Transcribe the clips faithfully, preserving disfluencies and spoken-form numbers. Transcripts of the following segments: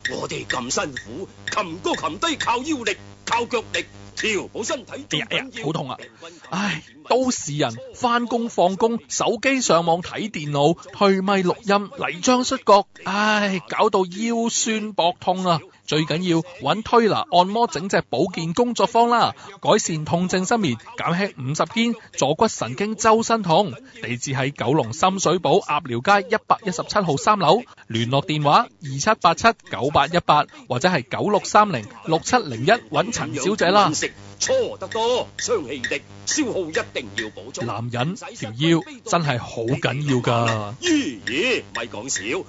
我哋咁辛苦，擒高擒低靠腰力，靠腳力，調好身體。 哎呀哎呀，好痛啊！唉，都市人翻工放工，手機上網睇電腦，推咪錄音，泥漿摔角，唉，搞到腰酸膊痛啊！最緊要揾推拿按摩整隻保健工作坊啦，改善痛症失眠，減輕五十肩，坐骨神經周身痛。地址喺九龍深水埗鴨寮街一百一十七號三樓，聯絡電話二七八七九八一八或者係九六三零六七零一揾陳小姐啦。 搓得多，傷氣力，消耗一定要補足。 男人條腰真係好緊要㗎。 咦咦，咪講笑。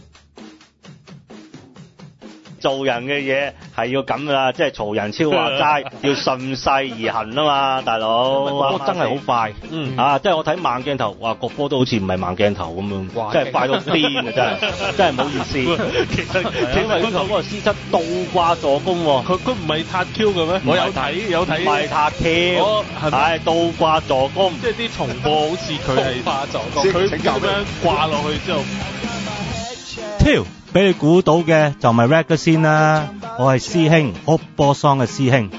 做人嘅嘢係要咁噶啦，即係曹仁超話齋，要順勢而行啊嘛，大佬。波真係好快，嗯啊，即係我睇慢鏡頭，哇，個波都好似唔係慢鏡頭咁樣，真係快到癲啊！真係，真係唔好意思。其實其實佢嗰個師質倒掛助攻喎，佢佢唔係塔 Q 嘅咩？我有睇有睇，唔係塔 Q，係倒掛助攻，即係啲重播好似佢係掛助攻，佢咁樣掛落去之後，跳。俾你估到嘅就咪 rap 先啦，我係師兄屋波桑嘅師兄。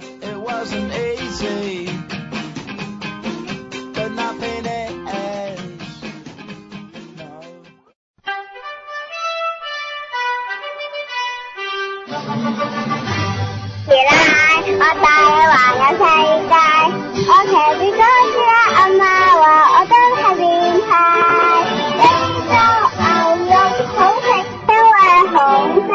原來我帶你環遊世界，我騎住嗰隻阿媽話我真係變態，冰咗牛肉好食。紅色，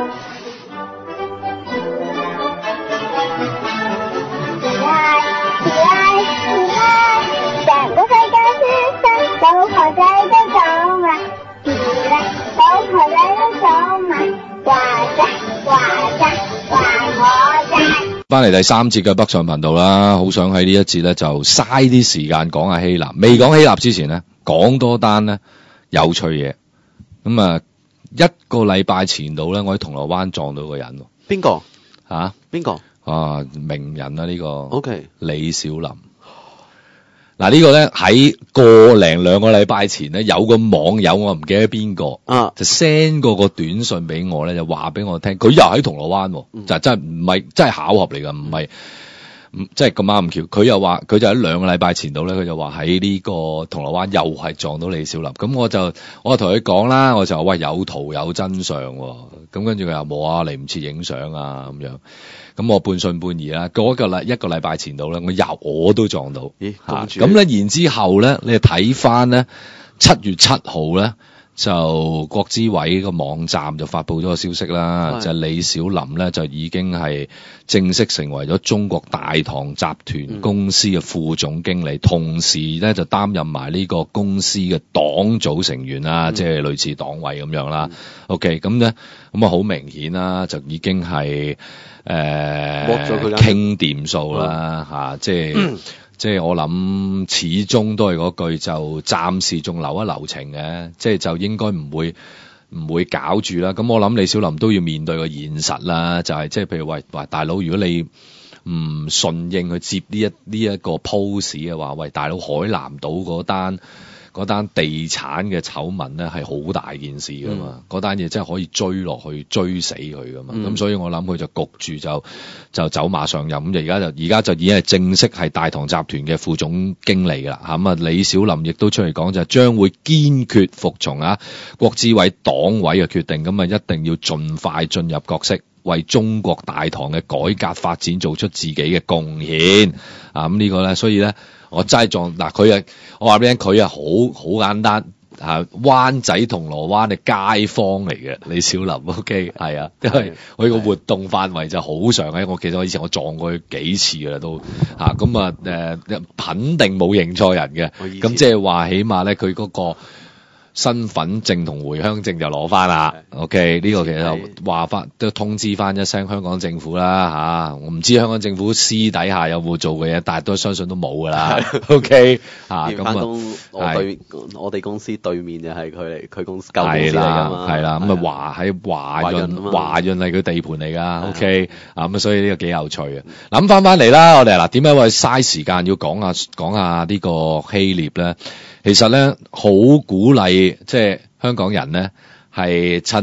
而家而家而家，成個世界先生，老婆仔都走埋，而家老婆仔都走埋，話啫話啫話我啫。 翻嚟第三節嘅北上頻道啦，好想喺呢一節咧就嘥啲時間講下希臘。未講希臘之前咧，講多單咧有趣嘢。咁啊。一個禮拜前度咧，我喺銅鑼灣撞到個人。 邊個吓？邊個啊？名人啊呢個。O K。李小林。嗱呢個咧喺個零兩個禮拜前咧，有個網友我唔記得邊個啊，就 send 過個短信俾我咧，就話俾我聽，佢又喺銅鑼灣，嗯、就真係唔係真係巧合嚟噶，唔係。即係咁啱咁巧，佢又話佢就喺兩個禮拜前度咧，佢就話喺呢個銅鑼灣又係撞到李小林，咁我就我就同佢講啦，我就話喂，有圖有真相喎，咁跟住佢又冇啊，嚟唔切影相啊咁樣，咁我半信半疑啦。過一個禮一個禮拜前度咧，我又我都撞到，咦？咁咧、啊、然之後咧，你睇翻咧七月七號咧。就國資委個網站就發佈咗個消息啦，就係李小林咧就已經係正式成為咗中國大唐集團公司嘅副總經理，嗯、同時咧就擔任埋呢個公司嘅黨組成員啦，嗯、即係類似黨委咁樣啦。嗯、OK， 咁咧咁啊好明顯啦，就已經係誒傾掂數啦嚇，即係。嗯即係我諗，始終都係嗰句，就暫時仲留一留情嘅，即係就應該唔會唔會搞住啦。咁我諗李小林都要面對個現實啦，就係、是、即係譬如喂喂大佬，如果你唔順應去接呢一呢一個 post 嘅話，喂大佬，海南島嗰單嗰單地產嘅醜聞咧係好大件事噶嘛，嗰單嘢真係可以追落去追死佢噶嘛，咁、嗯、所以我諗佢就焗住就就走馬上任，咁就而家就而家就已經係正式係大唐集團嘅副總經理啦，咁啊李小林亦都出嚟講就係將會堅決服從啊國資委黨委嘅決定，咁啊一定要盡快進入角色，為中國大唐嘅改革發展做出自己嘅貢獻啊！咁呢個咧，所以咧，我真係撞嗱佢啊！我話俾你聽，佢啊好好簡單嚇，灣仔銅鑼灣嘅街坊嚟嘅李小林 ，OK 係啊，因為我個活動範圍就好長嘅，我其實我以前我撞過佢幾次㗎啦都嚇，咁啊誒肯定冇認錯人嘅，咁即係話起碼咧佢嗰個身份證同回鄉證就攞翻啦 ，OK 呢個其實話翻都通知翻一聲香港政府啦嚇、啊，我唔知香港政府私底下有冇做嘅嘢，但係都相信都冇噶啦，OK 嚇咁啊， 我對我哋公司對面就係佢嚟，佢公司舊公司嚟㗎嘛， 係啦，咁啊華喺華潤華潤係佢地盤嚟㗎 ，OK 啊咁所以呢個幾有趣嘅。諗翻翻嚟啦，我哋嗱點解會嘥時間要講下講下呢個希臘咧？其實咧，好鼓勵即係香港人咧，係趁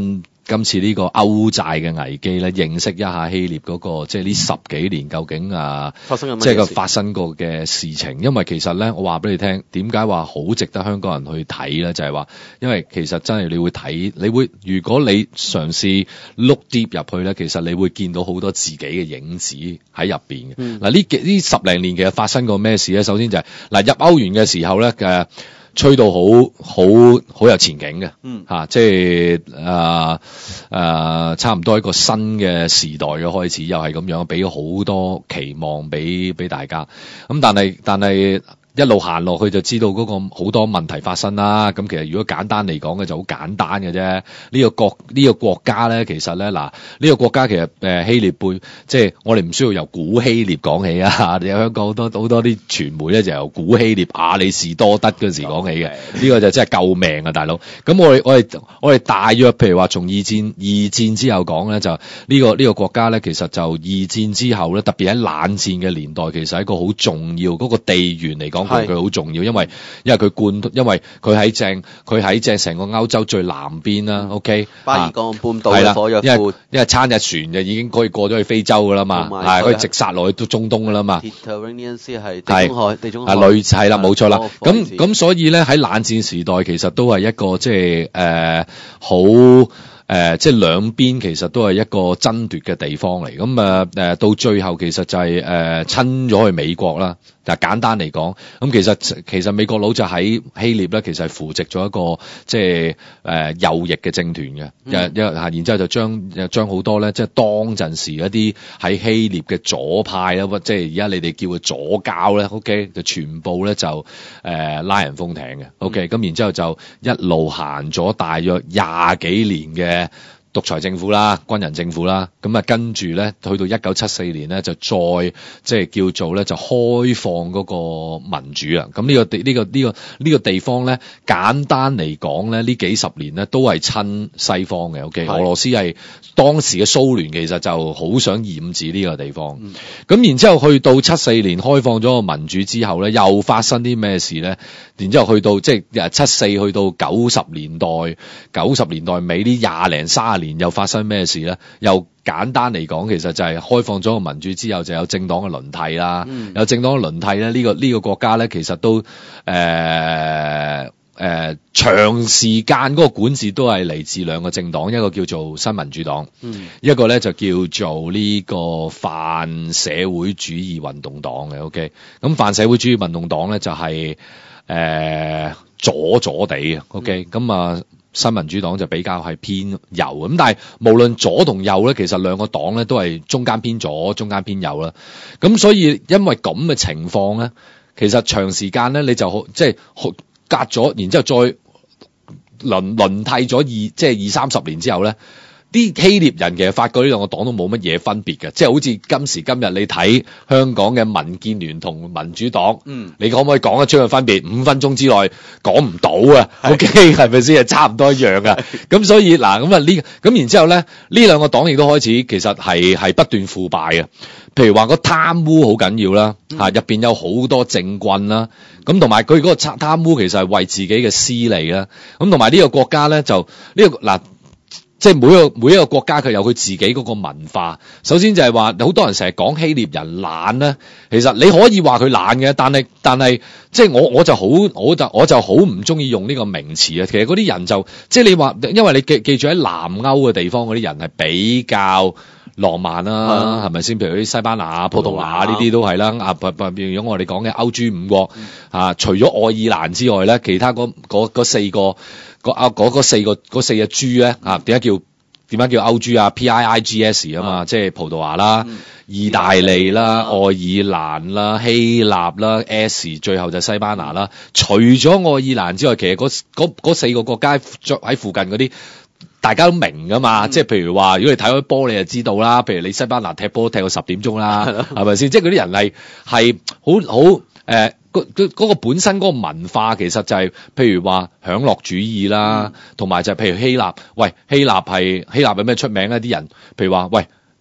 今次呢個歐債嘅危機咧，認識一下希臘嗰、嗰個即係呢十幾年究竟啊， 發生緊乜嘢事？ 即係個發生過嘅事情。因為其實咧，我話俾你聽，點解話好值得香港人去睇咧？就係、係、話，因為其實真係你會睇，你會如果你嘗試 look deep 入去咧，其實你會見到好多自己嘅影子喺入邊嘅。嗱呢幾呢十零年其實發生過咩事咧？首先就係、係、嗱入歐元嘅時候咧嘅。吹到好好好有前景嘅，嗯嚇、啊，即係誒誒，差唔多一個新嘅時代嘅開始，又係咁樣，俾好多期望俾俾大家。咁但係但係一路行落去就知道嗰個好多問題發生啦。咁其實如果簡單嚟講嘅就好簡單嘅啫。呢、這個國呢、這個國家咧，其實咧嗱，呢、這個國家其實誒、呃、希臘背，即係我哋唔需要由古希臘講起啊。你有香港好多好多啲傳媒咧就由古希臘亞里士多德嗰時講起嘅，呢、這個就真係救命啊，大佬。咁我哋我哋我哋大約譬如話從二戰二戰之後講咧，就呢、這個呢、這個國家咧，其實就二戰之後咧，特別喺冷戰嘅年代，其實係一個好重要嗰、那個地緣嚟講。佢好重要，因為因為佢貫，因為佢喺正，佢喺正成個歐洲最南邊啦。OK， 巴爾幹半島嘅火藥庫， 因為因為撐隻船就已經可以過咗去非洲噶啦嘛，係可以直殺落去都中東噶啦嘛。 Mediterranean Sea 係地中海，地中海啊類係啦，冇錯啦。咁咁所以咧喺冷戰時代其實都係一個即係誒好。誒、呃，即係兩邊其實都係一個爭奪嘅地方嚟，咁啊誒到最後其實就係誒親咗去美國啦。但係簡單嚟講，咁其實其實美國佬就喺希臘咧，其實係扶植咗一個即係誒右翼嘅政團嘅，一一嚇，然之後就將將好多咧，即係當陣時一啲喺希臘嘅左派啦，即係而家你哋叫佢左膠咧 ，OK， 就全部咧就誒、呃、拉人封艇嘅 ，OK，咁、嗯、然之後就一路行咗大約廿幾年嘅獨裁政府啦，軍人政府啦，咁啊跟住咧，去到一九七四年咧，就再即係叫做咧，就開放嗰個民主啊！咁呢個地呢個呢個呢個地方咧，簡單嚟講咧，呢幾十年咧都係親西方嘅。OK，俄羅斯係當時嘅蘇聯，其實就好想染指呢個地方。咁、嗯、然之後去到七四年開放咗個民主之後咧，又發生啲咩事咧？然之後去到即係七四去到九十年代，九十年代尾呢廿零卅年又發生咩事咧？又簡單嚟講，其實就係開放咗個民主之後，就有政黨嘅輪替啦。嗯、有政黨嘅輪替咧，呢、呢個呢、呢個國家咧，其實都誒誒、呃呃、長時間嗰個管治都係嚟自兩個政黨，一個叫做新民主黨，嗯、一個咧就叫做呢個泛社會主義運動黨嘅。OK，咁泛社會主義運動黨咧就係、是。誒、呃，左左地嘅 ，OK，咁、嗯、啊，新民主黨就比較係偏右，咁但係無論左同右咧，其實兩個黨咧都係中間偏左、中間偏右啦。咁所以因為咁嘅情況咧，其實長時間咧你就好即係隔咗，然之後再輪輪替咗二即係二三十年之後咧。啲希臘人其實發覺呢兩個黨都冇乜嘢分別嘅，即係好似今時今日你睇香港嘅民建聯同民主黨，嗯，你可唔可以講得出個分別？五分鐘之內講唔到啊，OK 係咪先？係差唔多一樣噶。咁所以嗱，咁啊呢，咁然之後咧，呢兩個黨亦都開始其實係係不斷腐敗嘅。譬如話個貪污好緊要啦，嚇入邊有好多政棍啦，咁同埋佢嗰個貪污其實係為自己嘅私利啦。咁同埋呢個國家咧就呢、呢個嗱。即係每一個每一個國家佢有佢自己嗰個文化。首先就係話好多人成日講希臘人懶咧，其實你可以話佢懶嘅，但係但係即係我我就好我就我就好唔中意用呢個名詞啊。其實嗰啲人就即係你話，因為你記記住喺南歐嘅地方嗰啲人係比較浪漫啦，係咪先？譬如啲西班牙、葡萄牙呢啲都係啦。啊，如果我哋講嘅歐洲五國、嗯、啊，除咗愛爾蘭之外咧，其他嗰嗰嗰四個。個啊嗰四個嗰四隻豬咧啊，點解叫點解叫歐豬啊 ？P I I G S 啊嘛，啊即係葡萄牙啦、嗯、意大利啦、愛爾蘭啦、希臘啦 S， 最後就西班牙啦。除咗愛爾蘭之外，其實嗰嗰四個國家喺附近嗰啲，大家都明噶嘛。嗯、即係譬如話，如果你睇開波，你就知道啦。譬如你西班牙踢波踢到十點鐘啦，係咪先？即係嗰啲人係係好好誒。嗰、嗰個本身嗰個文化其實就係、是、譬如話享樂主義啦，同埋、嗯、就係譬如希臘，喂希臘係希臘有咩出名咧？啲人譬如話喂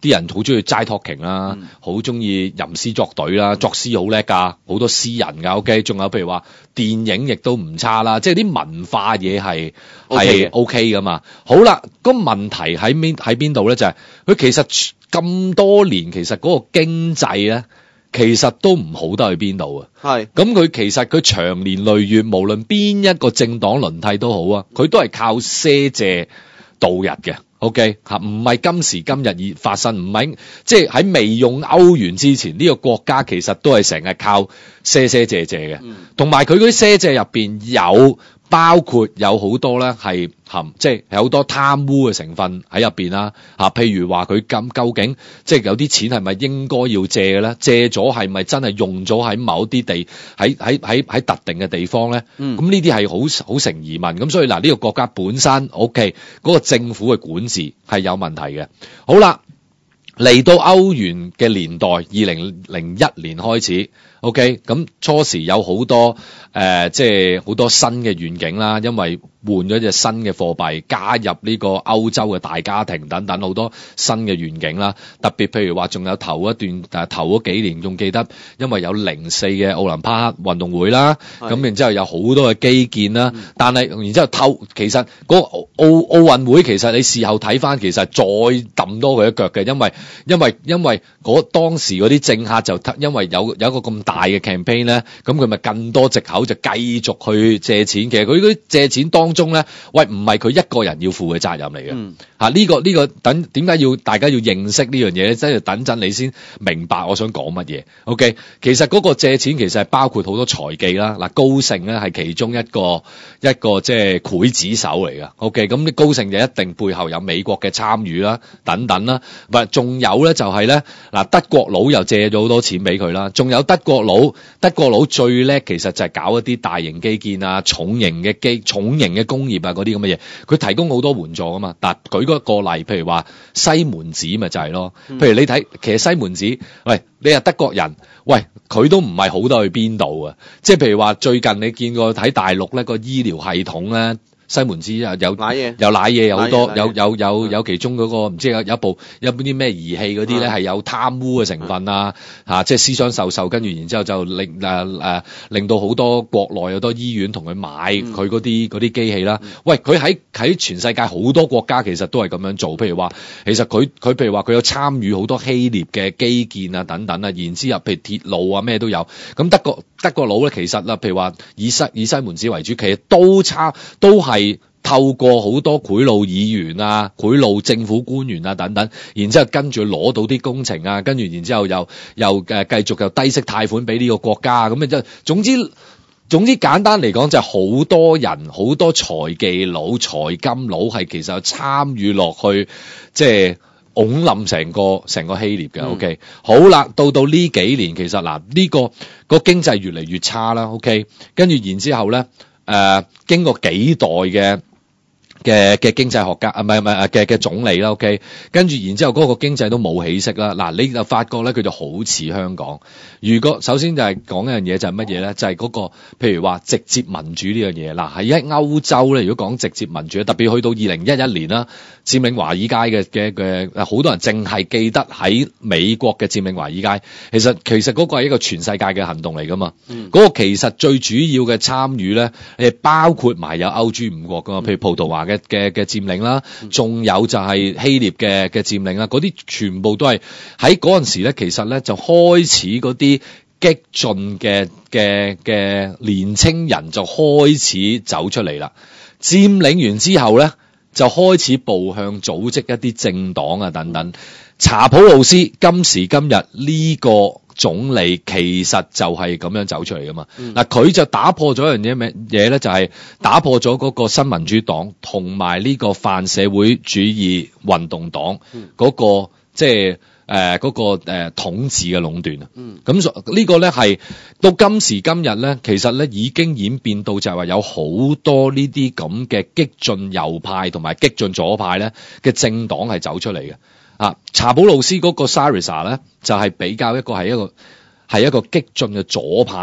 啲人好中意齋 talking 啦，好中意吟詩作對啦，作詩好叻㗎，好多詩人㗎 ，OK， 仲有譬如話電影亦都唔差啦，即係啲文化嘢係係 OK 㗎嘛。好啦，個問題喺邊喺邊度咧？就係、是、佢其實咁多年，其實嗰個經濟咧。其實都唔好得去邊度啊！係咁佢其實佢長年累月，無論邊一個政黨輪替都好啊，佢都係靠賒借度日嘅。OK 嚇，唔係今時今日而發生，唔係即係喺未用歐元之前，呢、這個國家其實都係成日靠賒賒借借嘅，同埋佢嗰啲賒借入邊有。包括有好多咧係含，即係有好多貪污嘅成分喺入邊啦嚇。譬如話佢咁究竟即係有啲錢係咪應該要借嘅咧？借咗係咪真係用咗喺某啲地喺喺喺喺特定嘅地方咧？咁呢啲係好好成疑問。咁所以嗱，呢、這個國家本身 OK 嗰個政府嘅管治係有問題嘅。好啦，嚟到歐元嘅年代，二零零一年開始 OK，咁初時有好多。誒、呃，即係好多新嘅願景啦，因為換咗隻新嘅貨幣，加入呢個歐洲嘅大家庭等等，好多新嘅願景啦。特別譬如話，仲有頭一段誒頭嗰幾年，仲記得因為有零四嘅奧林匹克運動會啦，咁然之後有好多嘅基建啦。嗯、但係然之後透，其實嗰個奧奧運會其實你事後睇翻，其實再揼多佢一腳嘅，因為因為因為嗰當時嗰啲政客就因為有有一個咁大嘅 campaign 咧，咁佢咪更多藉口。就繼續去借錢，其實佢嗰啲借錢當中咧，喂唔係佢一個人要負嘅責任嚟嘅，嚇呢、嗯啊呢個呢、呢個等點解要大家要認識呢樣嘢咧？即係等陣你先明白我想講乜嘢。OK， 其實嗰個借錢其實係包括好多財技啦，嗱高盛咧係其中一個一個即係劊子手嚟嘅。OK， 咁啲高盛就一定背後有美國嘅參與啦，等等啦，唔係仲有咧就係咧嗱德國佬又借咗好多錢俾佢啦，仲有德國佬德國佬最叻其實就係搞。嗰啲大型基建啊、重型嘅機、重型嘅工業啊，嗰啲咁嘅嘢，佢提供好多援助啊嘛。但舉嗰個例，譬如話西門子咪就係咯。譬如你睇，其實西門子，喂，你係德國人，喂，佢都唔係好得去邊度啊。即係譬如話，最近你見過睇大陸咧個醫療系統咧。西門子啊，有奶嘢，有奶嘢，有好多，有有有有其中嗰、那個唔知有有一部有啲咩儀器嗰啲咧係有貪污嘅成分啊，嚇、啊，即係私相授受，跟住然之後就令誒誒、啊、令到好多國內好多醫院同佢買佢嗰啲嗰啲機器啦。嗯、喂，佢喺喺全世界好多國家其實都係咁樣做，譬如話，其實佢佢譬如話佢有參與好多希臘嘅基建啊等等啊，然之後譬如鐵路啊咩都有。咁德國德國佬咧其實啦，譬如話以西以西門子為主，其實都差都係。透過好多賄賂議員啊、賄賂政府官員啊等等，然之後跟住攞到啲工程啊，跟住然之後又又誒繼續又低息貸款俾呢個國家，咁啊即係總之總之簡單嚟講就係好多人好多財技佬、財金佬係其實參與落去，即係拱冧成個成個希臘嘅。嗯、OK， 好啦，到到呢幾年其實嗱呢、呢個個經濟越嚟越差啦。OK， 跟住然之後咧誒、呃、經過幾代嘅。嘅嘅經濟學家啊，唔係唔係嘅嘅總理啦 ，OK， 跟住然之後嗰個經濟都冇起色啦。嗱，你就發覺咧，佢就好似香港。如果首先就係講一樣嘢，就係乜嘢咧？就係、是、嗰、那個譬如話直接民主呢樣嘢。嗱，喺歐洲咧，如果講直接民主，特別去到二零一一年啦，佔領華爾街嘅嘅嘅，好多人淨係記得喺美國嘅佔領華爾街。其實其實嗰個係一個全世界嘅行動嚟噶嘛。嗰、嗯、個其實最主要嘅參與咧，誒包括埋有歐洲五國噶嘛，譬如葡萄牙嘅嘅嘅佔領啦，仲有就係希臘嘅嘅佔領啦，嗰啲全部都係喺嗰陣時咧，其實咧就開始嗰啲激進嘅嘅嘅年青人就開始走出嚟啦。佔領完之後咧，就開始步向組織一啲政黨啊等等。查普路斯今時今日呢個總理其實就係咁樣走出嚟噶嘛。嗱、嗯，佢就打破咗一樣嘢咩嘢咧？就係、是、打破咗嗰個新民主黨同埋呢個泛社會主義運動黨嗰、嗯那個即係誒嗰個誒、呃、統治嘅壟斷啊。咁所、嗯、呢個咧係到今時今日咧，其實咧已經演變到就係話有好多呢啲咁嘅激進右派同埋激進左派咧嘅政黨係走出嚟嘅。啊，查普路斯嗰個 Syriza 咧就係、是、比較一個係一個係一個激進嘅左派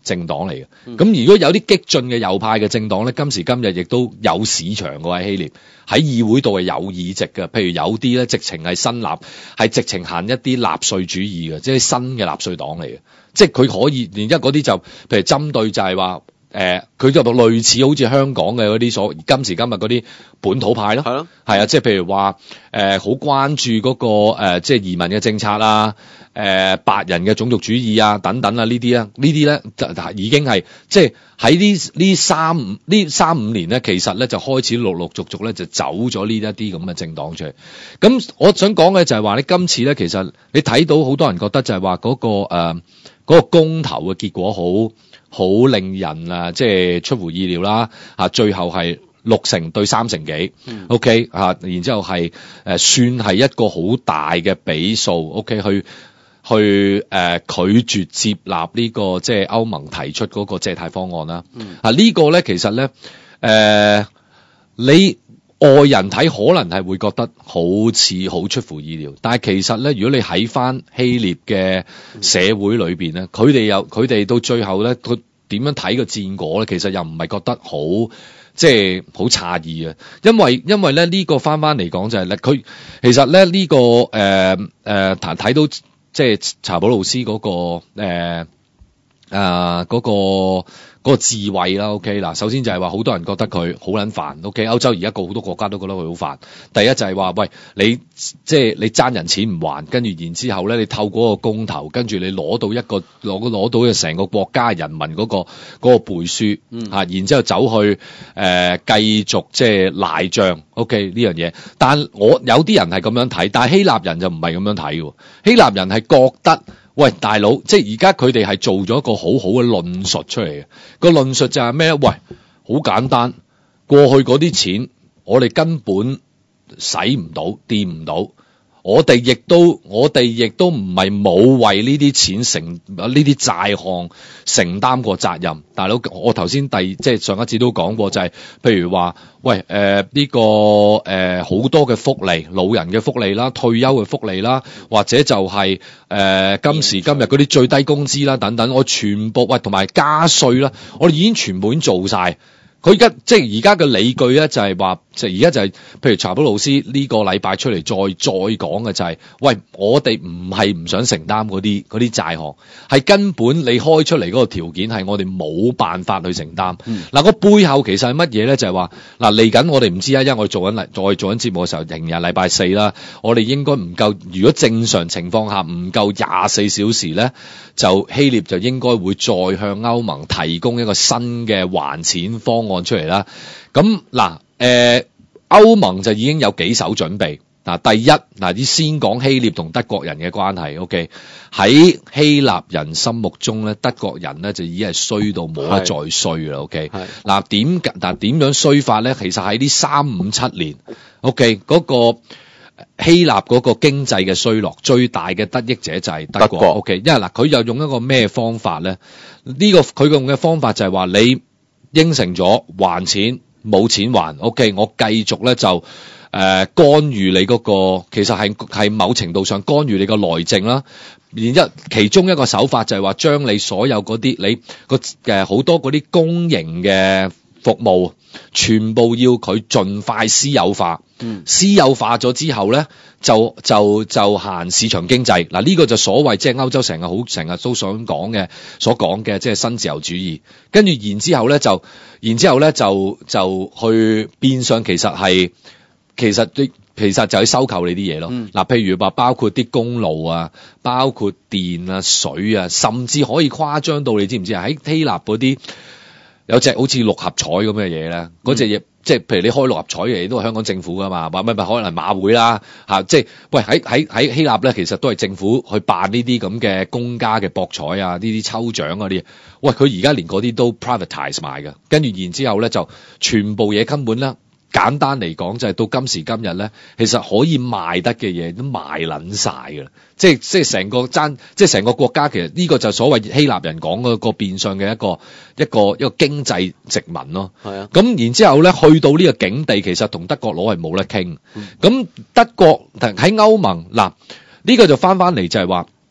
政黨嚟嘅。咁、嗯、如果有啲激進嘅右派嘅政黨咧，今時今日亦都有市場嘅喎，喺希臘喺議會度係有議席嘅。譬如有啲咧，直情係新納，係直情行一啲納稅主義嘅，即係新嘅納稅黨嚟嘅。即係佢可以，然之後嗰啲就譬如針對就係話。誒，佢就類似好似香港嘅嗰啲所今時今日嗰啲本土派咯，係咯，係啊，即係譬如話誒，好關注嗰個誒，即係移民嘅政策啊，誒，白人嘅種族主義啊，等等啊，呢啲啊，呢啲咧就已經係即係喺呢呢三五呢三五年咧，其實咧就開始陸陸續續咧就走咗呢一啲咁嘅政黨出嚟。咁我想講嘅就係話咧，今次咧其實你睇到好多人覺得就係話嗰個誒嗰個公投嘅結果好。好令人啊，即係出乎意料啦！啊，最後係六成對三成幾、嗯、，OK 啊，然之後係誒、呃、算係一個好大嘅比數 ，OK 去去誒、呃、拒絕接納呢、這個即係歐盟提出嗰個借貸方案啦。嗯、啊，這個、呢個咧其實咧誒、呃、你。外人睇可能係會覺得好似好出乎意料，但係其實咧，如果你喺翻希臘嘅社會裏邊咧，佢哋又佢哋到最後咧，佢點樣睇個戰果咧？其實又唔係覺得好即係好詫異啊，因為因為咧呢、這個翻翻嚟講就係、是、咧，佢其實咧呢、這個誒誒睇睇到即係查普路斯嗰、那個誒啊嗰個。嗰個智慧啦 ，OK 嗱，首先就係話好多人覺得佢好撚煩 ，OK，歐洲而家個好多國家都覺得佢好煩。第一就係話，喂，你即係你爭人錢唔還，跟住然之後咧，你透過個公投，跟住你攞到一個攞攞到嘅成個國家人民嗰、嗰個嗰、嗰個背書，嗯、啊，然之後走去誒、呃、繼續即係賴帳 ，OK 呢樣嘢。但我有啲人係咁樣睇，但係希臘人就唔係咁樣睇嘅。希臘人係覺得。喂，大佬，即係而家佢哋係做咗一個好好嘅論述出嚟嘅。個論述就係咩咧？喂，好簡單，過去嗰啲錢我哋根本使唔到，掂唔到。我哋亦都，我哋亦都唔係冇為呢啲錢承呢啲債項承擔過責任。大佬，我頭先第即係上一次都講過，就係、是、譬如話，喂，誒、呃、呢、這個誒好、呃、多嘅福利，老人嘅福利啦，退休嘅福利啦，或者就係、是、誒、呃、今時今日嗰啲最低工資啦，等等，我全部喂同埋加稅啦，我哋已經全部已經做晒。佢而家即係而家嘅理據咧，就係話，就而家就係，譬如查普路斯呢個禮拜出嚟再再講嘅就係，喂，我哋唔係唔想承擔嗰啲嗰啲債項，係根本你開出嚟嗰個條件係我哋冇辦法去承擔。嗱、嗯，個背後其實係乜嘢咧？就係話，嗱嚟緊我哋唔知啊，因為我哋做緊嚟再做緊節目嘅時候，仍然係禮拜四啦，我哋應該唔夠，如果正常情況下唔夠廿四小時咧，就希臘就應該會再向歐盟提供一個新嘅還錢方案出嚟啦。咁嗱，誒歐盟就已經有幾手準備。嗱，第一嗱，啲先講希臘同德國人嘅關係。OK，喺希臘人心目中咧，德國人咧就已經係衰到冇得再衰啦。OK，嗱點嗱點樣衰法咧？其實喺呢三五七年 ，OK 嗰個希臘嗰個經濟嘅衰落，最大嘅得益者就係德國。德國 OK，因為嗱佢又用一個咩方法咧？呢、呢個佢用嘅方法就係話你應承咗還錢，冇錢還 ，OK， 我繼續咧就誒、呃、干預你嗰、嗰個，其實係係某程度上干預你個內政啦。然之後其中一個手法就係話將你所有嗰啲你個誒好多嗰啲公營嘅服務，全部要佢盡快私有化。嗯、私有化咗之後咧，就就就行市場經濟。嗱，呢個就所謂即係歐洲成日好成日都想講嘅，所講嘅即係新自由主義。跟住然之後咧就，然之後咧就就去變相其實係其實啲其實就係收購你啲嘢咯。嗱、嗯，譬如話包括啲公路啊，包括電啊、水啊，甚至可以誇張到你知唔知啊？喺希臘嗰啲有隻好似六合彩咁嘅嘢咧，嗰隻嘢。即係譬如你開六合彩嘅嘢都係香港政府噶嘛，或唔係可能係馬會啦嚇、啊，即係喂喺喺喺希臘咧，其實都係政府去辦呢啲咁嘅公家嘅博彩啊，呢啲抽獎嗰啲，喂佢而家連嗰啲都 privatize 埋嘅，跟住然之後咧就全部嘢根本咧。簡單嚟講就係到今時今日咧，其實可以賣得嘅嘢都賣撚晒㗎啦，即係即係成個爭，即係成個國家其實呢個就所謂希臘人講嗰個變相嘅一個一個一個經濟殖民咯。係啊，咁然之後咧去到呢個境地，其實同德國佬係冇得傾。咁、嗯、德國喺歐盟嗱呢、呢個就翻翻嚟就係話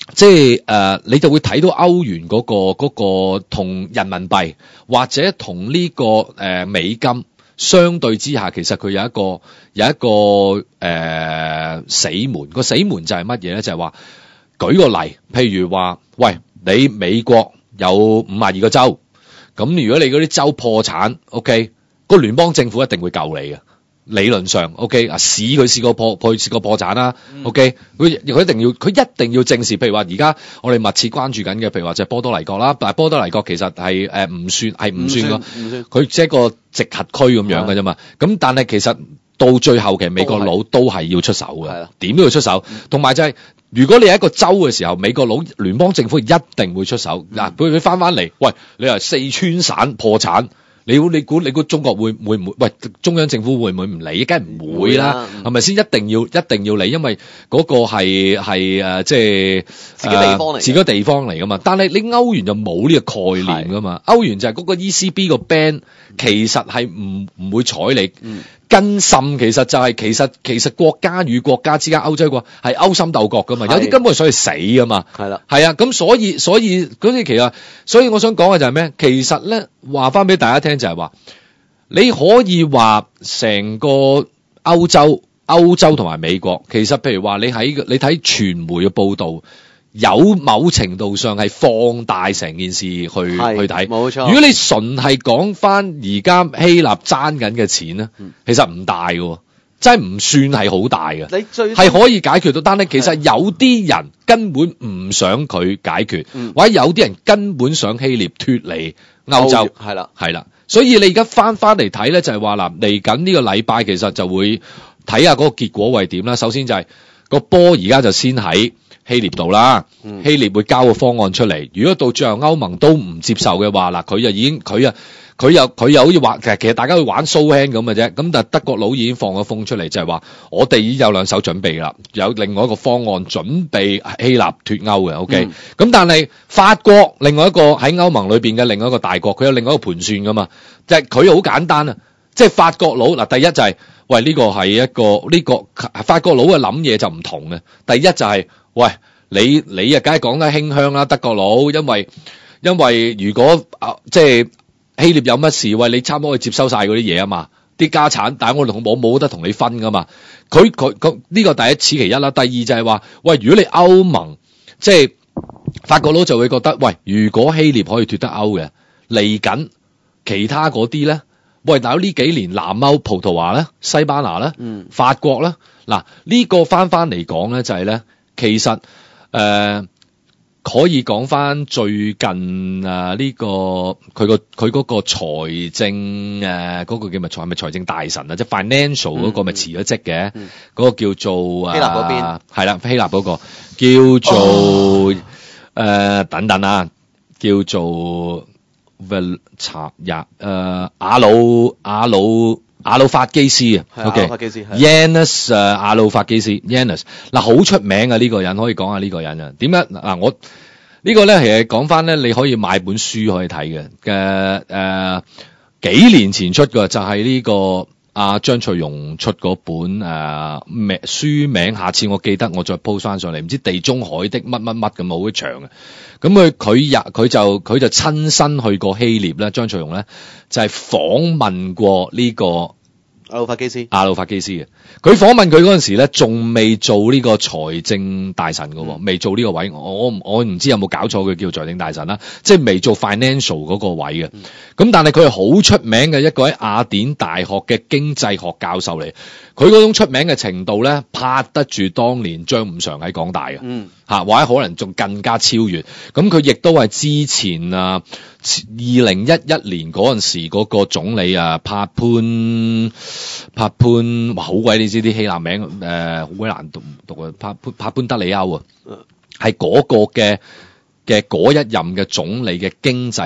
即係誒、呃，你就會睇到歐元嗰、嗰個嗰、嗰個同人民幣或者同呢、呢個誒、呃、美金相對之下，其實佢有一個有一個誒、呃、死門。個死門就係乜嘢咧？就係、係、話舉個例，譬如話，喂，你美國有五十二個州，咁如果你嗰啲州破產 ，OK， 個聯邦政府一定會救你嘅。理論上 ，OK 啊，市佢試過破破試過破產啦、嗯、，OK， 佢佢一定要佢一定要正視，譬如話而家我哋密切關注緊嘅，譬如話就係波多黎各啦，但係波多黎各其實係誒唔算係唔算個，佢即係個直轄區咁樣嘅啫嘛。咁但係其實到最後其實美國佬都係要出手嘅，點都要出手。同埋就係、是、如果你係一個州嘅時候，美國佬聯邦政府一定會出手。嗱、嗯，佢佢翻翻嚟，喂，你話四川省破產。你估你估你估中國會會唔會？喂，中央政府會唔會唔理？梗係唔會啦，係咪先？一定要一定要理，因為嗰個係係誒，即係自己地方嚟， 自己地方嚟噶嘛。但係你歐元就冇呢個概念噶嘛。歐元就係嗰個 E C B 個 band，其實係唔唔會睬你。嗯更甚其實就係、是、其實其實國家與國家之間，歐洲國係勾心鬥角噶嘛，有啲根本係想去死噶嘛，係啦，係啊，咁所以所以嗰啲其實，所以我想講嘅就係咩？其實咧話翻俾大家聽就係話，你可以話成個歐洲、歐洲同埋美國，其實譬如話你喺你睇傳媒嘅報導。有某程度上係放大成件事去去睇，冇錯。如果你純係講翻而家希臘爭緊嘅錢咧、嗯，其實唔大嘅，真係唔算係好大嘅。你最係可以解決到，但係其實有啲人根本唔想佢解決，或者有啲人根本想希臘脫離歐洲，係啦，係啦。所以你而家翻翻嚟睇咧，就係話嗱，嚟緊呢個禮拜其實就會睇下嗰個結果為點啦。首先就係、是、個波而家就先喺希臘度啦，希臘會交個方案出嚟。如果到最後歐盟都唔接受嘅話，嗱，佢就已經佢啊佢又佢又好似話，其實其實大家會玩 show hand 咁嘅啫。咁但係德國佬已經放咗風出嚟，就係話我哋已經有兩手準備啦，有另外一個方案準備希臘脫歐嘅。OK，咁、嗯、但係法國另外一個喺歐盟裏邊嘅另外一個大國，佢有另外一個盤算噶嘛，就係佢好簡單啊，即係法國佬嗱，第一就係、是、喂呢、這個係一個呢、這個法國佬嘅諗嘢就唔同嘅，第一就係、是。喂，你你啊，梗係講得輕香啦，德國佬，因為因為如果啊，即係希臘有乜事，喂，你差唔多可以接收晒嗰啲嘢啊嘛，啲家產，但係我同我冇得同你分噶嘛，佢佢佢呢個第一此其一啦，第二就係話，喂，如果你歐盟即係法國佬就會覺得，喂，如果希臘可以脫得歐嘅，嚟緊其他嗰啲咧，喂，但係呢幾年南歐葡萄牙咧、西班牙咧、嗯、法國咧，嗱、這個、呢個翻翻嚟講咧就係、是、咧。其實誒、呃、可以講翻最近啊呢、這個佢個佢嗰個財政誒嗰、呃那個叫咩財係咪財政大臣啊，即係 financial 嗰個咪辭咗職嘅，嗰、嗯那個叫做希臘嗰邊係啦，希臘嗰個叫做誒、哦呃、等等啊，叫做 Vel 查日誒阿魯阿魯。阿魯法基斯啊 ，OK，Yanis 誒，阿魯法基斯 ，Yanis 嗱好出名啊呢個人，可以講下呢個人啊。點解嗱我、這個、呢個咧其實講翻咧，你可以買本書可以睇嘅嘅誒，幾年前出嘅就係、是、呢、這個阿、啊、張翠容出嗰本誒名、啊、書名，下次我記得我再 post 翻上嚟，唔知地中海的乜乜乜咁好長嘅。咁佢佢入佢就佢就親身去過希臘咧，張翠容咧就係、是、訪問過呢、這個阿魯法基斯，阿魯法基斯嘅。佢訪問佢嗰陣時咧，仲未做呢個財政大臣嘅，未、嗯、做呢個位。我我我唔知有冇搞錯，佢叫財政大臣啦，即係未做 financial 嗰個位嘅。咁、嗯、但係佢係好出名嘅一個喺雅典大學嘅經濟學教授嚟。佢嗰種出名嘅程度咧，拍得住當年張五常喺港大嘅，嗯，吓或者可能仲更加超越。咁佢亦都係之前啊，二零一一年嗰陣時嗰個總理啊，帕潘帕潘，哇好鬼你知啲希臘名誒，好鬼難讀讀啊，帕潘帕潘德里歐啊，係嗰個嘅嘅嗰一任嘅總理嘅經濟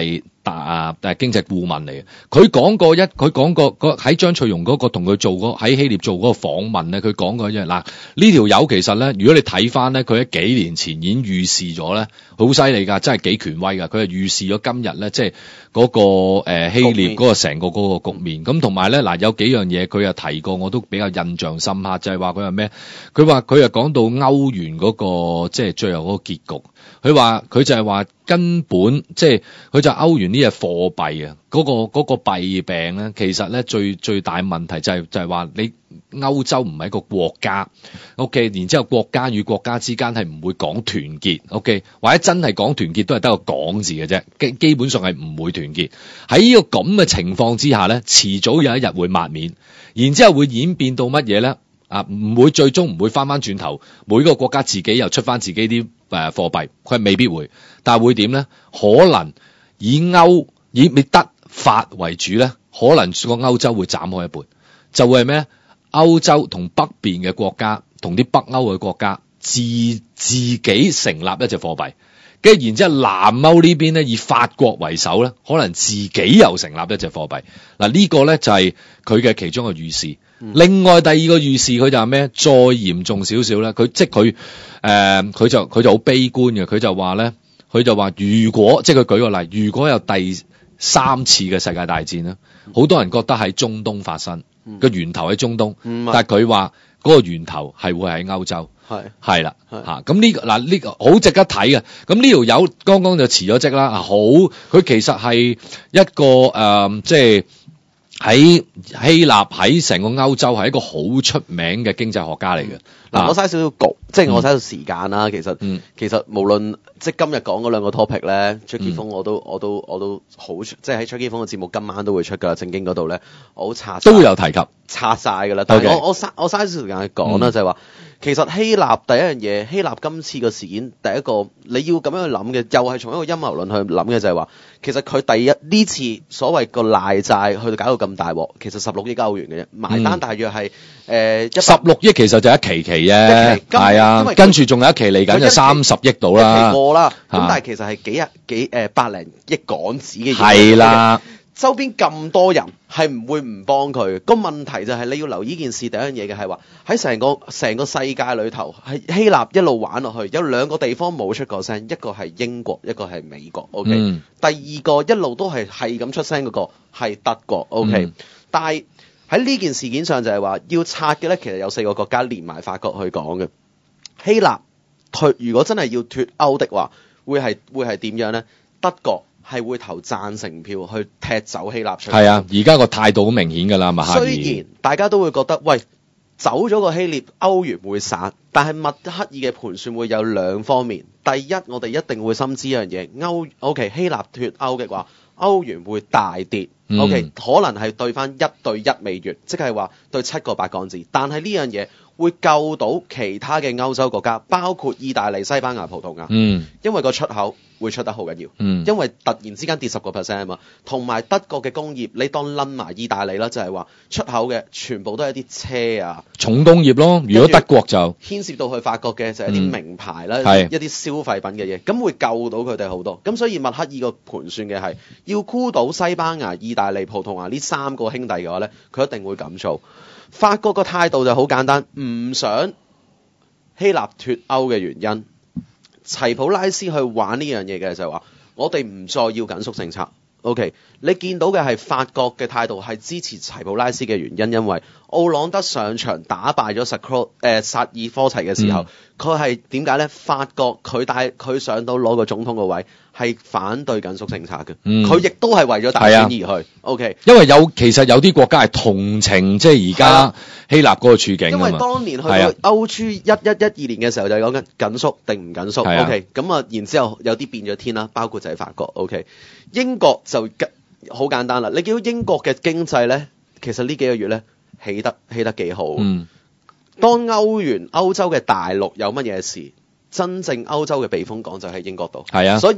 大啊誒經濟顧問嚟嘅。佢講過一，佢講過個喺張翠容嗰個同佢做嗰喺希臘做嗰個訪問咧，佢講過一樣嗱，呢條友其實咧，如果你睇翻咧，佢喺幾年前已經預示咗咧，好犀利㗎，真係幾權威㗎。佢係預示咗今日咧，即係嗰個誒、呃、希臘嗰個成個嗰個局面。咁同埋咧嗱，有幾樣嘢佢又提過，我都比較印象深刻，就係話佢話咩？佢話佢又講到歐元嗰、嗰個即係最後嗰個結局。佢話佢就係話根本即係佢就歐元呢隻貨幣啊，嗰、嗰個嗰、嗰個弊病咧，其實咧最最大問題就係、係、就係、係、話你歐洲唔係一個國家 ，OK， 然之後國家與國家之間係唔會講團結 ，OK， 或者真係講團結都係得個講字嘅啫，基基本上係唔會團結。喺呢個咁嘅情況之下咧，遲早有一日會抹面，然之後會演變到乜嘢咧？啊，唔會最終唔會翻翻轉頭，每個國家自己又出翻自己啲誒貨幣，佢係未必會，但係會點咧？可能以歐以德法為主咧，可能個歐洲會斬開一半，就會係咩？歐洲同北邊嘅國家，同啲北歐嘅國家自自己成立一隻貨幣，跟住然之後南歐呢邊咧以法國為首咧，可能自己又成立一隻貨幣。嗱、這個、呢個咧就係佢嘅其中嘅預示。嗯、另外第二個預示佢就係咩？再嚴重少少咧，佢即係佢誒佢就佢就好悲觀嘅，佢就話咧，佢就話如果即係佢舉個例，如果有第三次嘅世界大戰咧，好、嗯、多人覺得喺中東發生，個、嗯、源頭喺中東，嗯、但係佢話嗰個源頭係會喺歐洲，係係啦嚇。咁呢、這個嗱呢、這個好值得睇嘅。咁呢條友剛剛就辭咗職啦，好佢其實係一個誒、呃、即係。喺希臘喺成個歐洲係一個好出名嘅經濟學家嚟嘅。嗱、嗯，我嘥少少局，即係我嘥少時間啦。其實，嗯、其實無論即係今日講嗰兩個 topic 咧，Jackie 風我都、嗯、我都我都好，即係喺 Jackie 風嘅節目今晚都會出噶啦。正經嗰度咧，我好拆都會有提及，拆晒噶啦。但係我 Okay. 我嘥我嘥少時間去講啦，嗯、就係話其實希臘第一樣嘢，希臘今次個事件第一個你要咁樣去諗嘅，又係從一個陰謀論去諗嘅，就係話其實佢第一呢次所謂個賴債去到搞到咁大鑊，其實十六億歐元嘅啫，埋單大約係誒十六億，其實就一期期啫，係啊，跟住仲有一期嚟緊就三十億到啦，一期過啦，咁但係其實係幾日幾誒百零億港紙嘅嘢，係啦。周邊咁多人係唔會唔幫佢，個問題就係你要留意件事。第一樣嘢嘅係話喺成個成個世界裏頭，係希臘一路玩落去，有兩個地方冇出過聲，一個係英國，一個係美國。OK，、嗯、第二個一路都係係咁出聲嗰個係德國。OK，、嗯、但係喺呢件事件上就係話要拆嘅咧，其實有四個國家連埋法國去講嘅。希臘退如果真係要脫歐的話，會係會係點樣咧？德國係會投贊成票去踢走希臘出去。係啊，而家個態度好明顯㗎啦，默克爾。雖然大家都會覺得，喂，走咗個希臘，歐元會散，但係默克爾嘅盤算會有兩方面。第一，我哋一定會深知一樣嘢，歐 OK 希臘脫歐嘅話，歐元會大跌。嗯、OK 可能係對翻一對一美元，即係話對七個八港紙。但係呢樣嘢會救到其他嘅歐洲國家，包括意大利、西班牙、葡萄牙。嗯，因為個出口會出得好緊要。嗯，因為突然之間跌十個 percent 啊嘛，同埋德國嘅工業，你當冧埋意大利啦，就係、是、話出口嘅全部都係一啲車啊，重工業咯。如果德國就牽涉到去法國嘅就係一啲名牌啦，嗯、一啲消費品嘅嘢，咁會救到佢哋好多。咁所以默克爾個盤算嘅係要箍到西班牙、意大利、葡萄牙呢三個兄弟嘅話咧，佢一定會咁做。法國個態度就好簡單，唔想希臘脫歐嘅原因，齊普拉斯去玩呢樣嘢嘅就係話，我哋唔再要緊縮政策。OK， 你見到嘅係法國嘅態度係支持齊普拉斯嘅原因，因為奧朗德上場打敗咗薩科誒薩爾科齊嘅時候，佢係點解咧？法國佢帶佢上到攞個總統個位，係反對緊縮政策嘅。佢亦、嗯、都係為咗大選而去。啊、OK， 因為有其實有啲國家係同情即係而家希臘嗰個處境。因為當年去到歐豬一一一二年嘅時候就係講緊緊縮定唔緊縮。啊、OK，咁啊，然之後有啲變咗天啦，包括就係法國。OK， 英國就好簡單啦。你見到英國嘅經濟咧，其實呢幾個月咧。起得起得幾好。嗯，當歐元歐洲嘅大陸有乜嘢事，真正歐洲嘅避風港就喺英國度。係啊，所以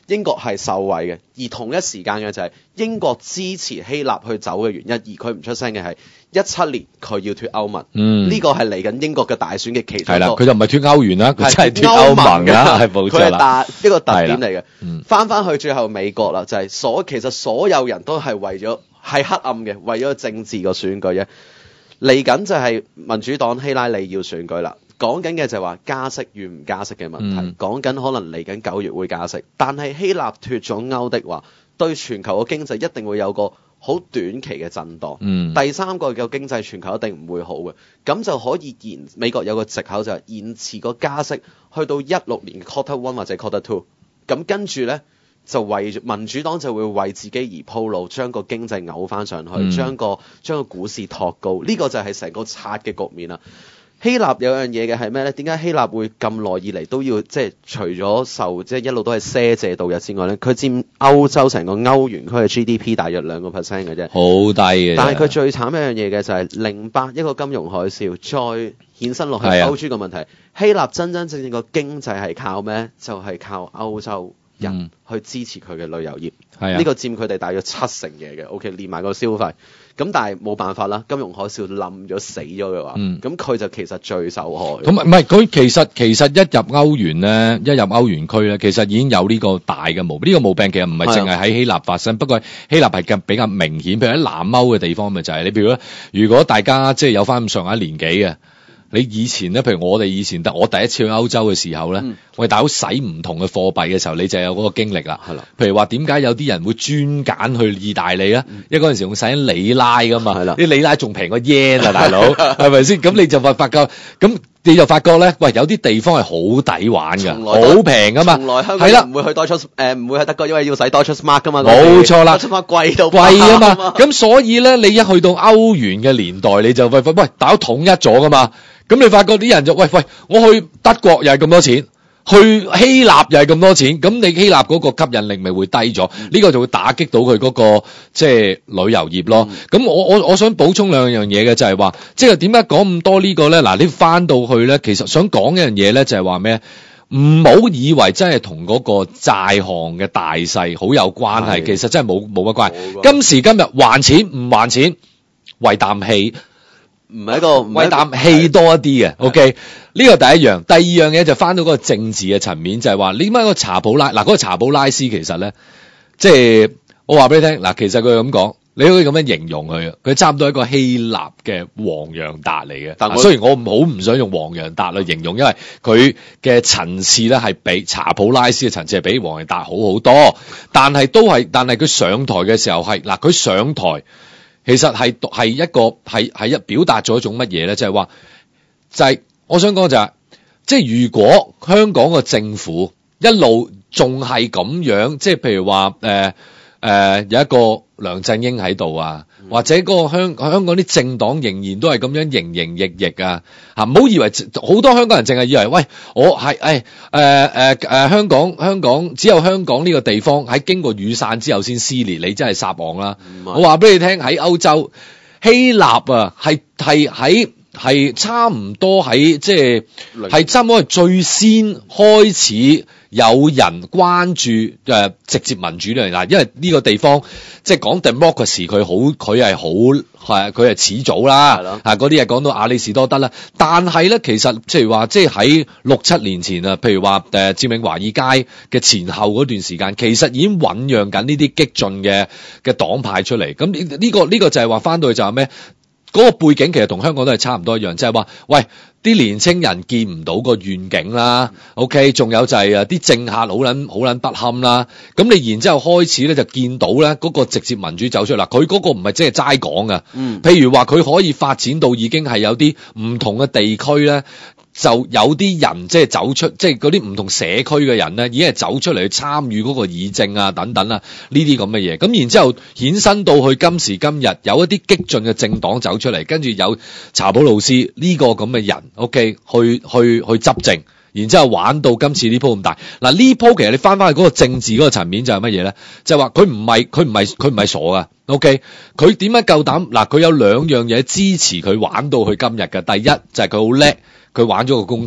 英國係受惠嘅，而同一時間嘅就係英國支持希臘去走嘅原因，而佢唔出聲嘅係一七年佢要脫歐盟， 嗯， 呢個係嚟緊英國嘅大選嘅其中一個。 係啦，佢就唔係脫歐元啦，佢真係脫歐盟㗎，係冇錯啦。 佢係一個特點嚟嘅。翻翻去最後美國啦，就係、是、所其實所有人都係為咗係黑暗嘅，為咗政治個選舉啫。嚟緊就係民主黨希拉里要選舉啦。講緊嘅就係話加息與唔加息嘅問題，講緊、嗯、可能嚟緊九月會加息，但係希臘脫咗歐的話，對全球嘅經濟一定會有個好短期嘅震盪。嗯、第三個嘅經濟全球一定唔會好嘅，咁就可以延美國有個藉口就係延遲個加息去到一六年 quarter one 或者 quarter two， 咁跟住呢，就為民主黨就會為自己而鋪路，將個經濟扭翻上去，嗯、將個將個股市托高，呢、這個就係成個拆嘅局面啦。希臘有樣嘢嘅係咩咧？點解希臘會咁耐以嚟都要即係除咗受即係一路都係賒借度日之外咧？佢佔歐洲成個歐元區嘅 G D P 大約兩個 percent 嘅啫， 好低嘅。 但係佢最慘一樣嘢嘅就係零八一個金融海嘯，再衍生落去歐豬嘅問題。啊、希臘真真正正個經濟係靠咩？就係、是、靠歐洲人去支持佢嘅旅遊業。係啊，呢個佔佢哋大約七成嘢嘅。OK， 連埋個消費。咁但係冇辦法啦，金融海嘯冧咗死咗嘅話，咁佢、嗯、就其實最受害。咁唔係佢其實其實一入歐元咧，一入歐元區咧，其實已經有呢個大嘅毛病。呢、這個毛病其實唔係淨係喺希臘發生，的不過希臘係更比較明顯。譬如喺南歐嘅地方咪就係、是、你譬如咧，如果大家即係有翻咁上下年紀嘅。你以前咧，譬如我哋以前得我第一次去歐洲嘅時候咧，嗯、我哋大佬使唔同嘅貨幣嘅時候，你就有嗰個經歷啦。係啦的，譬如話點解有啲人會專揀去意大利咧？嗯、因為嗰陣時用使緊里拉噶嘛，啲的里拉仲平過 yen 啊，大佬係咪先？咁你就發發覺，咁你就發覺咧，喂，有啲地方係好抵玩㗎，好平噶嘛。從來香港人唔會去 Deutsche 誒唔會去德國，因為要使 Deutsche Mark 噶嘛。冇錯啦 ，Deutsche Mark 貴到貴啊嘛。咁所以咧，你一去到歐元嘅年代，你就喂喂喂，大佬統一咗噶嘛。咁你發覺啲人就喂喂，我去德國又係咁多錢，去希臘又係咁多錢，咁你希臘嗰個吸引力咪會低咗？呢、嗯、個就會打擊到佢嗰、嗰個即係旅遊業咯。咁、嗯、我我我想補充兩樣嘢嘅就係話，即係點解講咁多呢個咧？嗱，你翻到去咧，其實想講一樣嘢咧，就係話咩？唔好以為真係同嗰個債項嘅大細好有關係，的其實真係冇冇乜關係。今時今日還錢唔還錢，為啖氣。唔係一個為啖氣多一啲嘅，OK？呢個第一樣，第二樣嘢就翻到嗰個政治嘅層面，就係話你點解個查普拉嗱嗰個查普拉斯其實咧，即係我話俾你聽嗱，其實佢咁講，你可以咁樣形容佢，佢差唔多一個希臘嘅黃洋達嚟嘅。但係雖然我唔好唔想用黃洋達去形容，因為佢嘅層次咧係比查普拉斯嘅層次係比黃洋達好好多，但係都係，但係佢上台嘅時候係嗱，佢上台。其實係係一個係係一表達咗一種乜嘢咧？就係話就係我想講就係，即係如果香港嘅政府一路仲係咁樣，即係譬如話誒誒有一個梁振英喺度啊，或者嗰個香香港啲政黨仍然都係咁樣營營役役啊嚇，唔好以為好多香港人淨係以為喂我係誒誒誒誒香港香港只有香港呢個地方喺經過雨傘之後先撕裂，你真係撒謊啦！是我話俾你聽喺歐洲希臘啊，係係喺係差唔多喺即係係差唔多係最先開始有人關注誒、呃、直接民主呢樣嘢，因為呢個地方即係講 democracy 佢好佢係好係佢係始祖啦，啊嗰啲嘢講到亞里士多德啦，但係咧其實即係話即係喺六七年前啊，譬如話誒佔領華爾街嘅前後嗰段時間，其實已經醖釀緊呢啲激進嘅嘅黨派出嚟，咁呢呢個呢、呢個就係話翻到去就係咩？嗰個背景其實同香港都係差唔多一樣，即係話，喂，啲年青人見唔到個願景啦 ，OK， 仲有就係啊，啲政客好撚好撚不堪啦，咁你然之後開始咧就見到咧嗰個直接民主走出嚟，佢嗰個唔係即係齋講噶，嗯，譬如話佢可以發展到已經係有啲唔同嘅地區咧。就有啲人即係走出，即係嗰啲唔同社區嘅人咧，已經係走出嚟去參與嗰個議政啊，等等啊，呢啲咁嘅嘢。咁然之後衍生到去今時今日，有一啲激進嘅政黨走出嚟，跟住有查普路斯呢個咁嘅人 ，OK，去去去執政，然之後玩到今次呢鋪咁大。嗱呢鋪其實你翻翻去嗰個政治嗰個層面就係乜嘢咧？就係話佢唔係佢唔係佢唔係傻噶 ，OK，佢點解夠膽？嗱，佢有兩樣嘢支持佢玩到去今日嘅。第一就係佢好叻。佢玩咗個公投，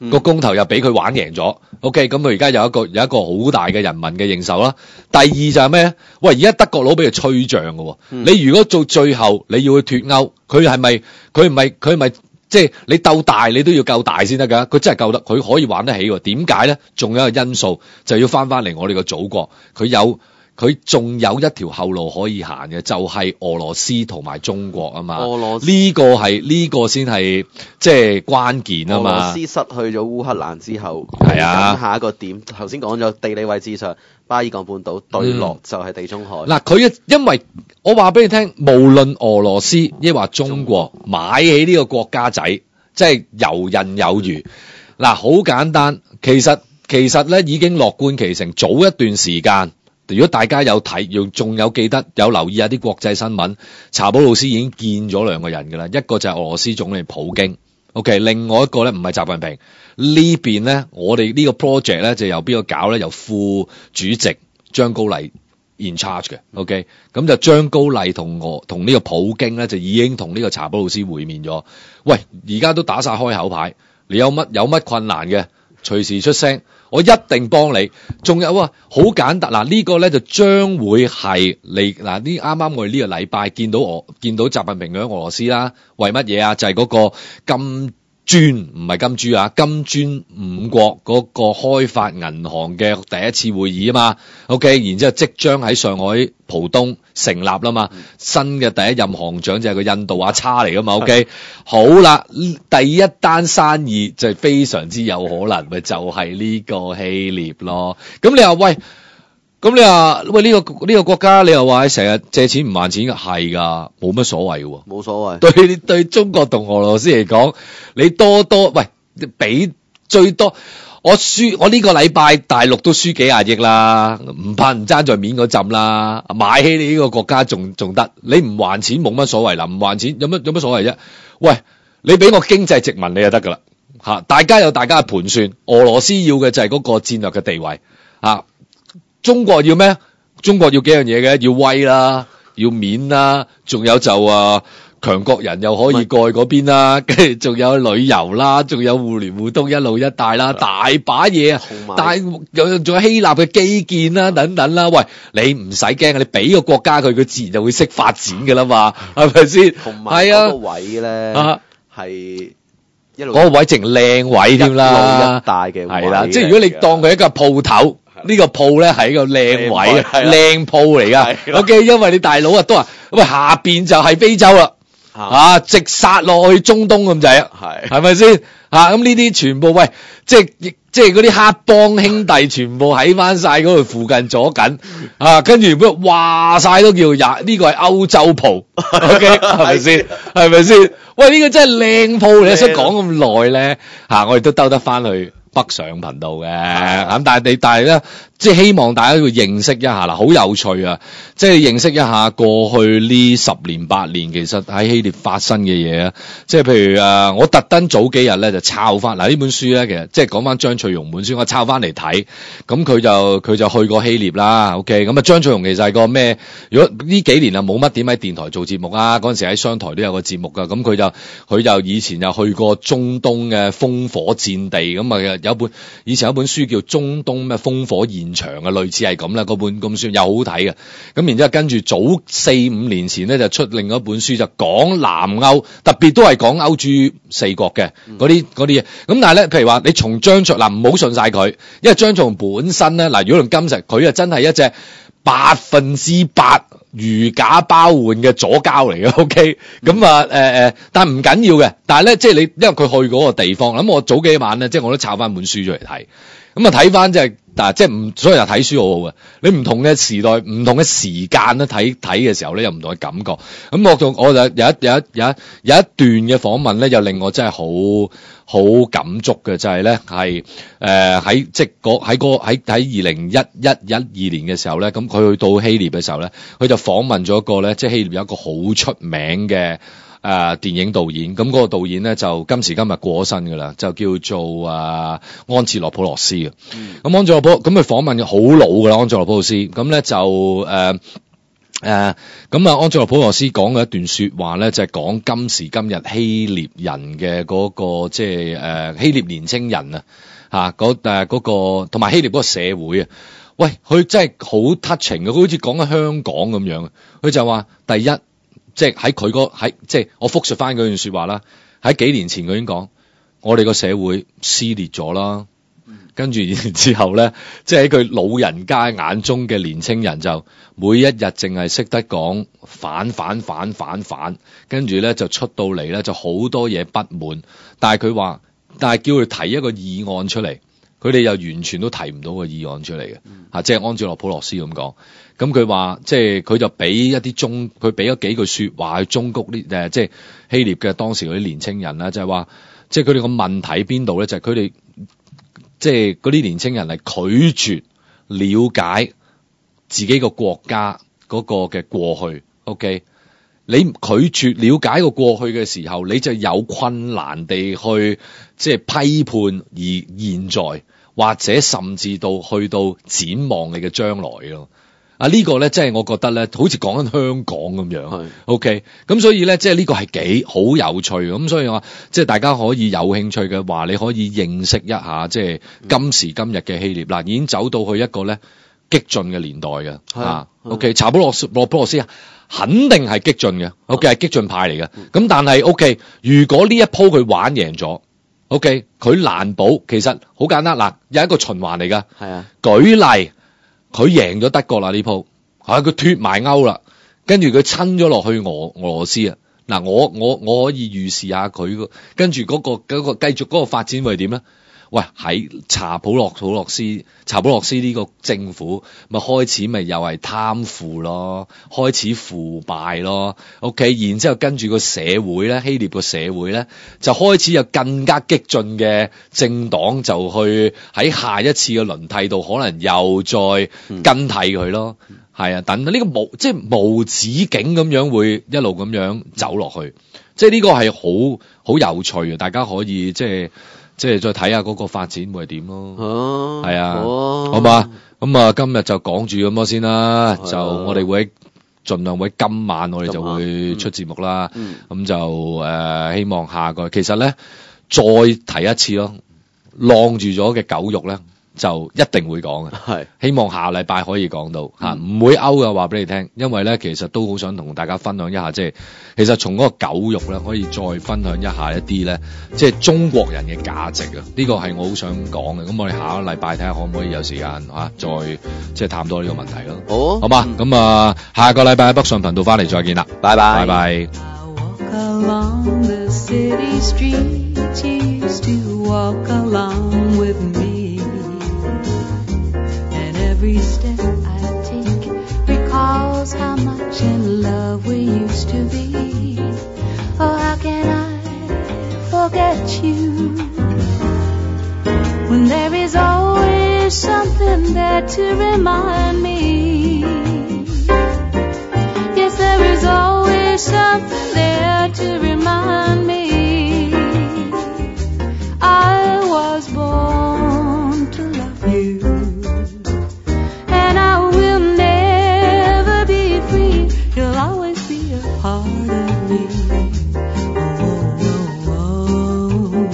個公投又俾佢玩贏咗 ，OK， 咁佢而家有一個有一個好大嘅人民嘅認受啦。第二就係咩？喂，而家德國佬俾佢吹脹嘅喎，嗯、你如果做最後你要去脫歐，佢係咪佢唔係佢唔係即係你鬥大你都要夠大先得㗎？佢真係夠得，佢可以玩得起喎。點解咧？仲有一個因素就要翻翻嚟我哋個祖國，佢有。佢仲有一條後路可以行嘅，就係、是、俄羅斯同埋中國啊嘛。俄羅斯呢個係呢、這個先係即係關鍵啊嘛。俄羅斯失去咗烏克蘭之後，係啊，下一個點頭先講咗地理位置上，巴爾幹半島對落就係地中海。嗱、嗯，佢因為我話俾你聽，無論俄羅斯抑或中國，中國買起呢個國家仔，即係游刃有餘。嗱，好簡單，其實其實咧已經樂觀其成，早一段時間。如果大家有睇，又仲有記得有留意下啲國際新聞，查普魯斯已經見咗兩個人㗎啦，一個就係俄羅斯總理普京 ，OK， 另外一個咧唔係習近平，呢邊咧我哋呢個 project 咧就由邊個搞咧？由副主席張高麗 in charge 嘅 ，OK， 咁就張高麗同我同呢個普京咧就已經同呢個查普魯斯會面咗。喂，而家都打晒開口牌，你有乜有乜困難嘅，隨時出聲。我一定幫你，仲有啊，好簡單嗱，呢、這個咧就將會係你嗱，呢啱啱我哋呢個禮拜見到我見到習近平喺俄羅斯啦，為乜嘢啊？就係、是、嗰個金磚唔係金豬啊，金磚五國嗰個開發銀行嘅第一次會議啊嘛 ，OK， 然之後即將喺上海浦東成立啦嘛，新嘅第一任行長就係個印度阿叉嚟噶嘛 ，OK， 好啦，第一單生意就係非常之有可能，咪就係、是、呢個希臘咯。咁你話喂，咁你話喂呢、這個呢、這個國家，你又話成日借錢唔還錢嘅，係噶，冇乜所謂嘅，冇所謂。對對中國同俄羅斯嚟講，你多多喂，俾最多。我輸，我呢個禮拜大陸都輸幾廿億啦，唔怕唔爭在面嗰陣啦，買起你呢個國家仲仲得，你唔還錢冇乜所謂啦，唔還錢有乜有乜所謂啫？喂，你俾我經濟殖民你就得噶啦，吓，大家有大家嘅盤算，俄羅斯要嘅就係嗰個戰略嘅地位，啊，中國要咩？中國要幾樣嘢嘅，要威啦，要面啦，仲有就啊。強國人又可以過去嗰邊啦，跟住仲有旅遊啦，仲有互聯互通一路一帶啦，大把嘢啊！但係有仲有希臘嘅基建啦，等等啦。喂，你唔使驚啊！你俾個國家佢，佢自然就會識發展噶啦嘛，係咪先？同埋嗰個位咧，係一路嗰個位淨靚位添啦，一路一帶嘅係啦。即係如果你當佢一個鋪頭，呢個鋪咧係一個靚位啊，靚鋪嚟噶。OK， 因為你大佬啊都話，喂下邊就係非洲啦。啊！直殺落去中東咁滯啊，係係咪先？啊咁呢啲全部喂，即係即係嗰啲黑幫兄弟全部喺翻晒嗰度附近左緊啊，跟住如果話晒都叫廿呢個係歐洲鋪 ，OK 係咪先？係咪先？喂呢、這個真係靚鋪，你想講咁耐咧吓，我哋都兜得翻去北上頻道嘅，咁但係你但係咧，即係希望大家要認識一下啦，好有趣啊！即係認識一下過去呢十年八年，其實喺希臘發生嘅嘢啊！即係譬如誒，我特登早幾日咧就抄翻嗱呢本書咧，其實即係講翻張翠容本書，我抄翻嚟睇，咁佢就佢就去過希臘啦。OK，咁啊張翠容其實係個咩？如果呢幾年啊冇乜點喺電台做節目啊，嗰陣時喺商台都有個節目噶，咁佢就佢就以前又去過中東嘅烽火戰地，咁啊有本以前有本書叫《中東咩烽火現場》啊，類似係咁啦，嗰本咁書又好睇嘅。咁然之後跟住早四五年前咧就出另一本書，就講南歐，特別都係講歐豬四國嘅嗰啲嗰啲嘢。咁但係咧，譬如話你從張卓嗱唔好信晒佢，因為張卓本身咧嗱，如果用金石，佢啊真係一隻百分之百如假包換嘅左膠嚟嘅。OK，咁啊誒誒，但係唔緊要嘅。但係咧，即係你因為佢去嗰個地方，咁我早幾晚咧，即係我都抄翻本書出嚟睇，咁啊睇翻即係。嗱，即係唔，所以又睇書好好嘅。你唔同嘅時代、唔同嘅時間咧，睇睇嘅時候咧，有唔同嘅感覺。咁我就我就有一有一有一有一段嘅訪問咧，又令我真係好好感觸嘅，就係咧係誒喺即係嗰喺嗰喺喺二零一一一二年嘅時候咧，咁佢去到希臘嘅時候咧，佢就訪問咗一個咧，即係希臘有一個好出名嘅。誒、呃、電影導演，咁、那、嗰個導演咧就今時今日過咗身㗎啦，就叫做啊安切洛普洛斯嘅。咁、嗯、安切洛普咁佢訪問好老㗎啦，安切洛普洛斯。咁咧就誒誒咁啊，安佐洛普洛斯講嘅一段説話咧，就係、是、講今時今日希臘人嘅嗰、那個即係誒希臘年青人啊嚇嗰誒嗰個同埋希臘嗰個社會啊，喂，佢真係好 touching 嘅，佢好似講緊香港咁樣。佢就話第一，即係喺佢嗰喺即係我復述翻嗰段説話啦。喺幾年前佢已經講，我哋個社會撕裂咗啦。跟住然之後咧，即係喺佢老人家眼中嘅年青人就每一日淨係識得講反反反反反，跟住咧就出到嚟咧就好多嘢不滿，但係佢話，但係叫佢提一個議案出嚟，佢哋又完全都提唔到個議案出嚟嘅，嗯、啊，即係安佐洛普洛斯咁講。咁佢話即係佢就俾一啲忠，佢俾咗幾句説話去忠告呢誒，即係希臘嘅當時嗰啲年青人啦，就係話，即係佢哋個問題喺邊度咧？就係佢哋。即係嗰啲年青人係拒絕了解自己個國家嗰個嘅過去 ，OK？ 你拒絕了解個過去嘅時候，你就有困難地去即係批判而現在，或者甚至到去到展望你嘅將來咯。啊，這個、呢個咧，即係我覺得咧，好似講緊香港咁樣，OK，咁所以咧，即係呢個係幾好有趣嘅，咁所以話，即係大家可以有興趣嘅話，你可以認識一下，即係今時今日嘅希臘啦，已經走到去一個咧激進嘅年代嘅，啊 ，OK， 查普洛斯洛普洛斯啊，肯定係激進嘅 ，OK， 係激進派嚟嘅，咁但係 OK， 如果呢一鋪佢玩贏咗 ，OK， 佢難保其實好簡單，嗱，有一個循環嚟㗎，係啊，舉例。佢贏咗德國啦呢鋪，係佢脫埋歐啦，跟住佢親咗落去俄俄羅斯啊！嗱，我我我可以預示下佢個，跟住嗰個嗰個繼續嗰個發展會係點咧？喂，喺查普洛普洛斯查普洛斯呢個政府咪開始咪又係貪腐咯，開始腐敗咯 ，OK， 然之後跟住個社會咧，希臘個社會咧就開始有更加激進嘅政黨就去喺下一次嘅輪替度可能又再更替佢咯，係、嗯、啊，等呢個無即係無止境咁樣會一路咁樣走落去，即係呢個係好好有趣嘅，大家可以即係。即係再睇下嗰個發展會係點咯，係啊，好嘛？咁啊，今日就講住咁多先啦。就我哋會盡量會今晚我哋就會出節目啦。咁就誒希望下個其實咧再提一次咯，晾住咗嘅狗肉咧就一定會講嘅。係希望下禮拜可以講到嚇，唔會勾嘅話俾你聽。因為咧其實都好想同大家分享一下，即係其實從嗰個狗肉咧可以再分享一下一啲咧，即係中國人嘅價值啊！呢個係我好想講嘅。咁我哋下個禮拜睇下可唔可以有時間嚇再即係探多呢個問題咯。好，好嘛？咁啊，下個禮拜喺北上頻道翻嚟再見啦，拜拜，拜拜。 Every step I take recalls how much in love we used to be. Oh, how can I forget you when there is always something there to remind me? Yes, there is always something there to remind me. I was born to love you. Part of me. Oh, oh, oh.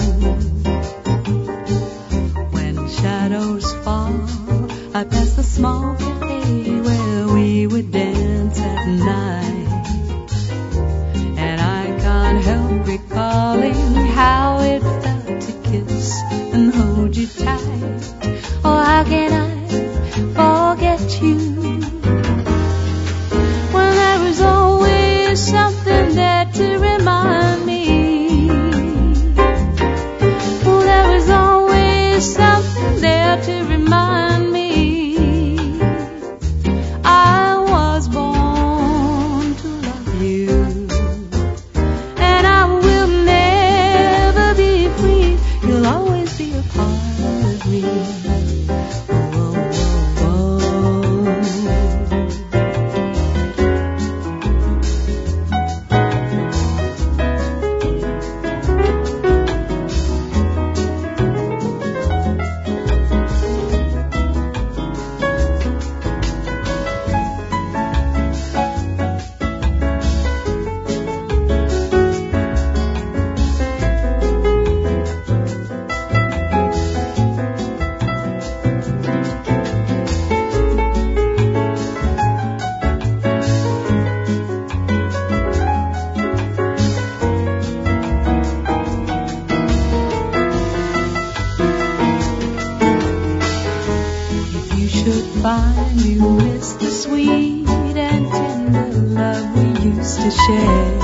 When shadows fall, I pass the small cafe where we would dance at night, and I can't help recalling how it felt to kiss and hold you tight. Oh, how can I forget you when there is always something there to remind me? Oh, there is always something there to remind me. could find you miss the sweet and tender love we used to share.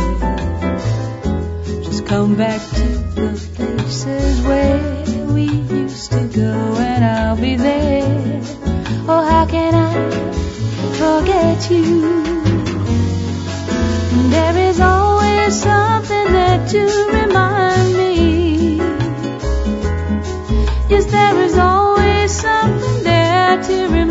Just come back to the places where we used to go and I'll be there. Oh, how can I forget you? There is always something there to remind me. Yes, there is always something there to remind me.